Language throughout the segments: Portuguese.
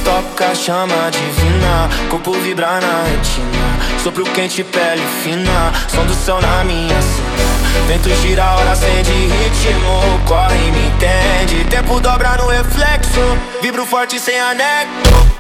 toca, chama divina, corpo vibra na retina, sopro quente, pele fina, som do céu na minha sina. Vento gira, hora acende ritmo, corre e me entende. Tempo dobra no reflexo, vibro forte sem anexo.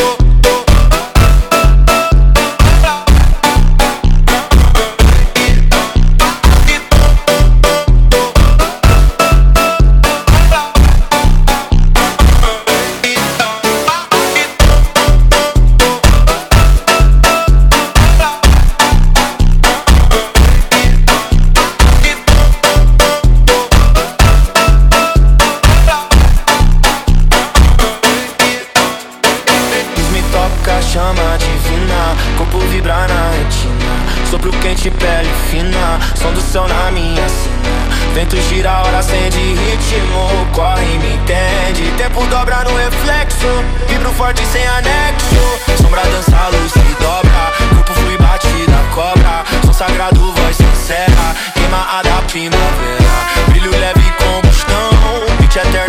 Chama divina, corpo vibra na retina, sopro quente, pele fina, som do céu na minha sina. Vento gira, hora acende ritmo, corre e me entende. Tempo dobra no reflexo, vibro forte sem anexo. Sombra dança, luz se dobra, corpo flui, bate da cobra. Som sagrado, voz sincera, queima a da primavera. Brilho leve, combustão, beat eterno.